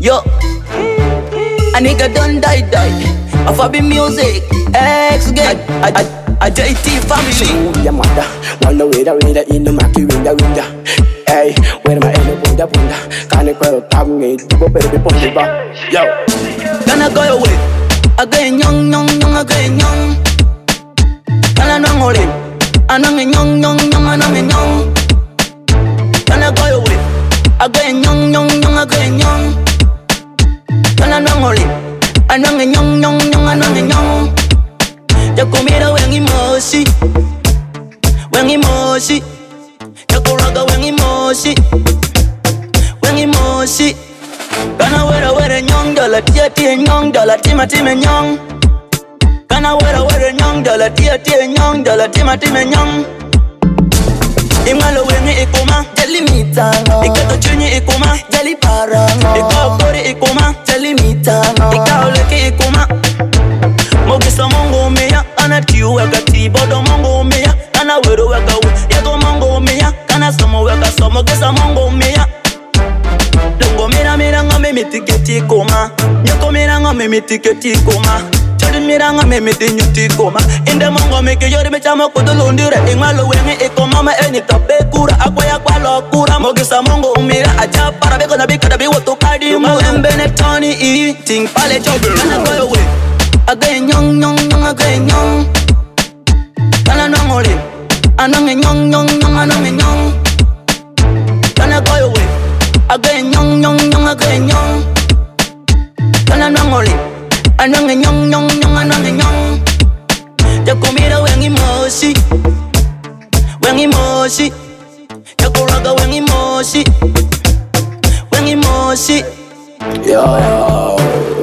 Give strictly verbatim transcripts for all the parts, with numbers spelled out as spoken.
Yo, a nigga done die die. I for be music, X gang, I, I, I J T family. So your mother, wonder where the window in the market window window. Hey, where my elbow bunda bunda? Can't you go tap me? Go baby pon the bar. Yo, can I go your way? Again young young young again young. Can I know more? Anang young young young anang young. Can I go your way? Again young young young again young. Can I know more? Anang young young young anang young. Ya comida when emoji, when emoji. Ya kuraga when emoji, when emoji. Kana wera wera young dollar tia tia young dollar tima tima young. Kana wera wera young dollar tia tia young dollar tima tima young. Imalo wengi ikuma jali mitano. Ikato chunyi ikuma jali parano. Ikaw kori ikuma jali mitano. Ikaw leki ikuma Mogisa mongo meya Kana tiyu weka ti bodo mongo meya Kana wero weka we Yago mongo meya Kana somo weka so Mogisa mongo meya Lungo mira mira ngame mitiketi koma Nyoko mira ngame mitiketi koma Chodi mira ngame miti nyuti koma Inde mongo meke yori mechama kudulundire Ingwalo wengi ikoma ma eni tabe kura Akwa ya kwa lo kura Mogisa mongo umira Aja para beko na bika dabi watu kadi Mo embene toni ii Ting pale chobi Kana goyo we Again young young young again young. Kana nongore Anang young young young anang young. Kana go away Again young young young again young. Kana nongore Anang young young young anang young. Ya comida when emoji, when emoji. Ya kuraga when emoji, when emoji. yo.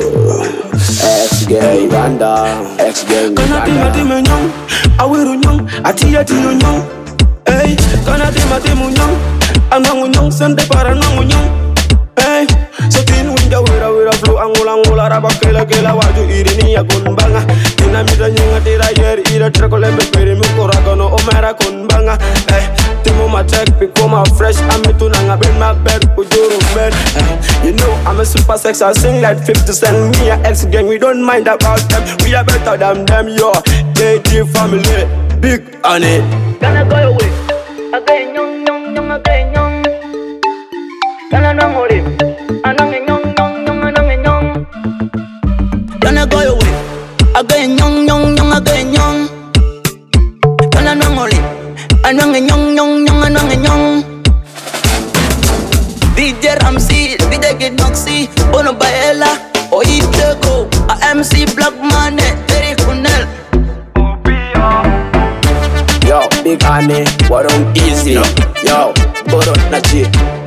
X gang Rwanda, X gang Kana tima tima nyong, awiru nyong, atiya tiyo nyong. Hey, kana tima tima nyong, anangu nyong, sende para nangu nyong. Hey, so tin winja wira wira flow angula angula raba kela kela waju iri ni ya gunbanga. Tina mita nyonga tira yer ira treko lembe peri mukora gono omera kunbanga. Hey, timo ma check pico ma fresh amitu nanga ben ma bed ujuru men. You know I'm a super sex, I sing like fifty cent. Me and X gang, we don't mind about them. We are better than them, yo. J T family, big on it. Kana go away Again young young young again young. Kana nongore Anang young young young anang young. Kana go away Again young young young again young. Kana nongore Anang young young young anang young. D J Ramsey, D J Kid Noxy, Bono Baela, Oiteko, a M C Black Money, Terry Kunel. Yo, big honey, what on easy. Yo, Bodo Nachi.